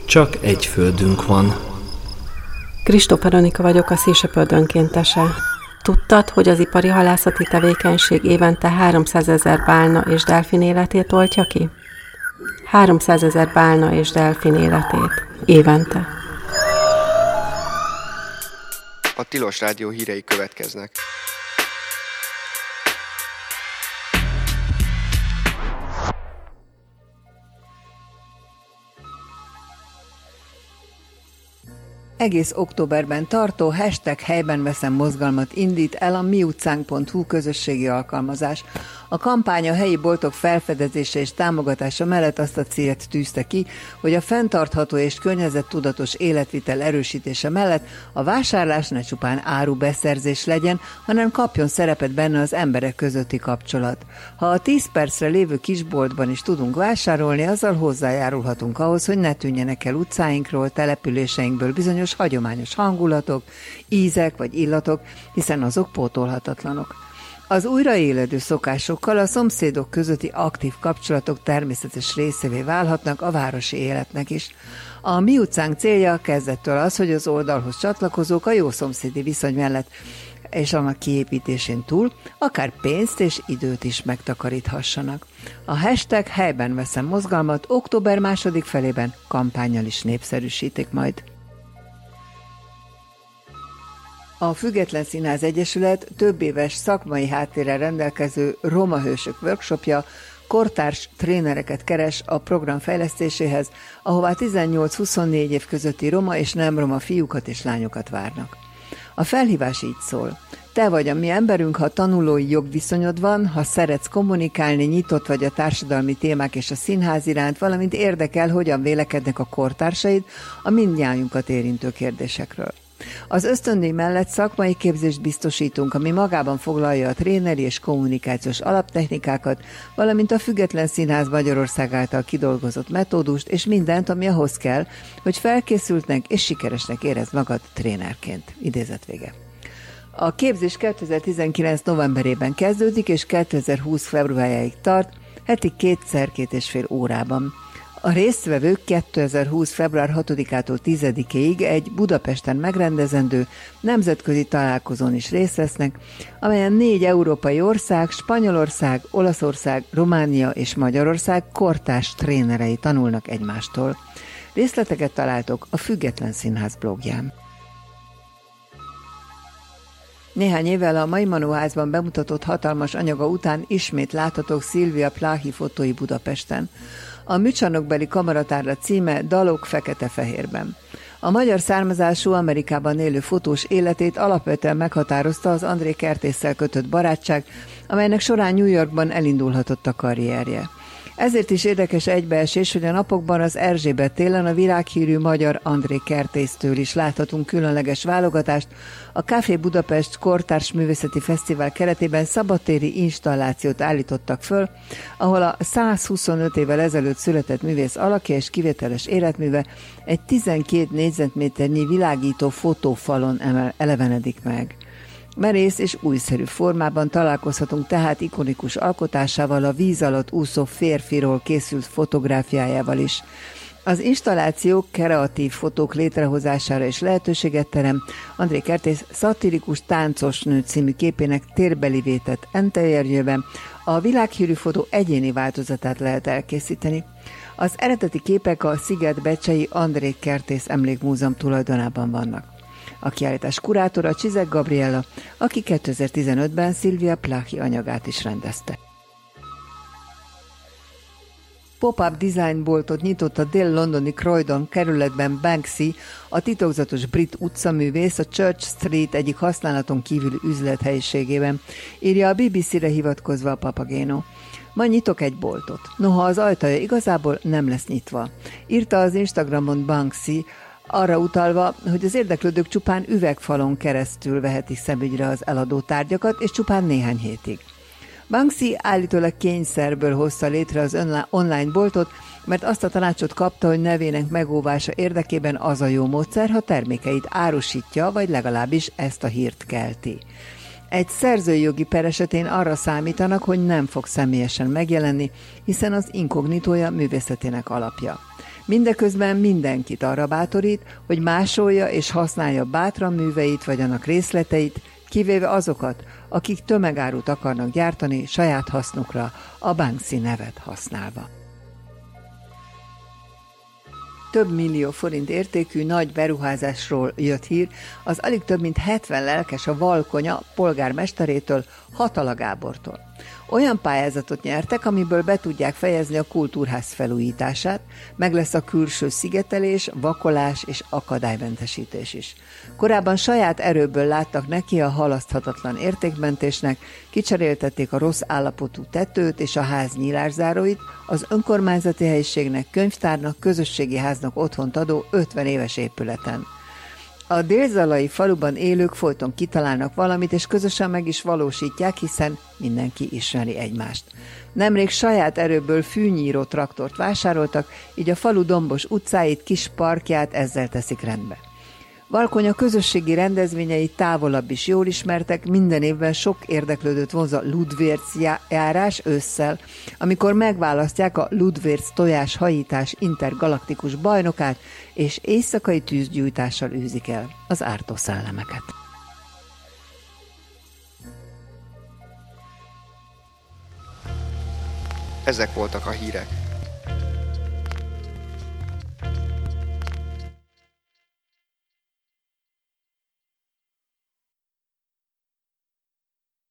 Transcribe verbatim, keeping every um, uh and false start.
Csak egy földünk van. Kristóf Veronika vagyok, a Sea Shepherd önkéntese. Tudtad, hogy az ipari halászati tevékenység évente háromszázezer bálna és delfin életét oltja ki? háromszázezer bálna és delfin életét. Évente. A Tilos Rádió hírei következnek. Egész októberben tartó hashtag helyben veszem mozgalmat indít el a miutcánk pont hu közösségi alkalmazás. A kampány a helyi boltok felfedezése és támogatása mellett azt a célt tűzte ki, hogy a fenntartható és környezettudatos életvitel erősítése mellett a vásárlás ne csupán árubeszerzés legyen, hanem kapjon szerepet benne az emberek közötti kapcsolat. Ha a tíz percre lévő kisboltban is tudunk vásárolni, azzal hozzájárulhatunk ahhoz, hogy ne tűnjenek el utcáinkról, településeinkből bizonyos hagyományos hangulatok, ízek vagy illatok, hiszen azok pótolhatatlanok. Az újraéledő szokásokkal a szomszédok közötti aktív kapcsolatok természetes részévé válhatnak a városi életnek is. A Mi utcánk célja kezdettől az, hogy az oldalhoz csatlakozók a jó szomszédi viszony mellett és annak kiépítésén túl akár pénzt és időt is megtakaríthassanak. A hashtag helyben veszem mozgalmat október második felében kampánnyal is népszerűsítik majd. A Független Színház Egyesület több éves szakmai háttérrel rendelkező Roma Hősök workshopja kortárs trénereket keres a program fejlesztéséhez, ahová tizennyolc-huszonnégy év közötti roma és nem roma fiúkat és lányokat várnak. A felhívás így szól. Te vagy a mi emberünk, ha tanulói jogviszonyod van, ha szeretsz kommunikálni, nyitott vagy a társadalmi témák és a színház iránt, valamint érdekel, hogyan vélekednek a kortársaid a mindnyájunkat érintő kérdésekről. Az ösztöndíj mellett szakmai képzést biztosítunk, ami magában foglalja a tréneri és kommunikációs alaptechnikákat, valamint a Független Színház Magyarország által kidolgozott metódust és mindent, ami ahhoz kell, hogy felkészültnek és sikeresnek érezd magad trénerként. Idézet vége. A képzés kétezer-tizenkilenc novemberében kezdődik és kétezer-húsz februárjáig tart, heti kétszer két és fél órában. A résztvevők kétezer-húsz február hatodikától tízedikéig egy Budapesten megrendezendő nemzetközi találkozón is részt vesznek, amelyen négy európai ország, Spanyolország, Olaszország, Románia és Magyarország kortárs trénerei tanulnak egymástól. Részleteket találtok a Független Színház blogján. Néhány évvel a Mai Manóházban bemutatott hatalmas anyaga után ismét láthatók Szilvia Plahi fotói Budapesten. A műcsarnokbeli kamaratárlat címe Dalok fekete-fehérben. A magyar származású Amerikában élő fotós életét alapvetően meghatározta az André Kertésszel kötött barátság, amelynek során New Yorkban elindulhatott a karrierje. Ezért is érdekes egybeesés, hogy a napokban az Erzsébet téren a világhírű magyar André Kertésztől is láthatunk különleges válogatást. A Café Budapest Kortárs Művészeti Fesztivál keretében szabadtéri installációt állítottak föl, ahol a százhuszonöt évvel ezelőtt született művész alakja és kivételes életműve egy tizenkét négyzetméternyi világító fotófalon elevenedik meg. Merész és újszerű formában találkozhatunk tehát ikonikus alkotásával, a víz alatt úszó férfiról készült fotográfiájával is. Az installáció kreatív fotók létrehozására is lehetőséget terem. André Kertész szatirikus táncos nő című képének térbeli vétett enterjében a világhírű fotó egyéni változatát lehet elkészíteni. Az eredeti képek a Sziget-becsei André Kertész Emlékmúzeum tulajdonában vannak. A kiállítás kurátora Csizek Gabriella, aki kétezer-tizenötben Szilvia Plahi anyagát is rendezte. Pop-up design boltot nyitott a dél-londoni Croydon kerületben Banksy, a titokzatos brit utcaművész a Church Street egyik használaton kívüli üzlethelyiségében, írja a bé bé cére hivatkozva a Papageno. Ma nyitok egy boltot, noha az ajtaja igazából nem lesz nyitva, írta az Instagramon Banksy, arra utalva, hogy az érdeklődők csupán üvegfalon keresztül vehetik szemügyre az eladó tárgyakat, és csupán néhány hétig. Banksy állítólag kényszerből hozta létre az online boltot, mert azt a tanácsot kapta, hogy nevének megóvása érdekében az a jó módszer, ha termékeit árusítja, vagy legalábbis ezt a hírt kelti. Egy szerzői jogi per esetén arra számítanak, hogy nem fog személyesen megjelenni, hiszen az inkognitója művészetének alapja. Mindeközben mindenkit arra bátorít, hogy másolja és használja bátran műveit vagy annak részleteit, kivéve azokat, akik tömegárut akarnak gyártani saját hasznukra, a Banksy nevet használva. Több millió forint értékű nagy beruházásról jött hír az alig több mint hetven lelkes a Valkonya polgármesterétől, Hatala Gábortól. Olyan pályázatot nyertek, amiből be tudják fejezni a kultúrház felújítását, meg lesz a külső szigetelés, vakolás és akadálymentesítés is. Korábban saját erőből láttak neki a halaszthatatlan értékmentésnek, kicseréltették a rossz állapotú tetőt és a ház nyílászáróit, az önkormányzati helyiségnek, könyvtárnak, közösségi háznak otthont adó ötven éves épületen. A délzalai faluban élők folyton kitalálnak valamit, és közösen meg is valósítják, hiszen mindenki ismeri egymást. Nemrég saját erőből fűnyíró traktort vásároltak, így a falu dombos utcáit, kis parkját ezzel teszik rendbe. Valkonya közösségi rendezvényei távolabb is jól ismertek, minden évben sok érdeklődőt vonz a Ludwérz járás ősszel, amikor megválasztják a Ludwérz tojás hajítás intergalaktikus bajnokát, és éjszakai tűzgyújtással űzik el az ártó szellemeket. Ezek voltak a hírek.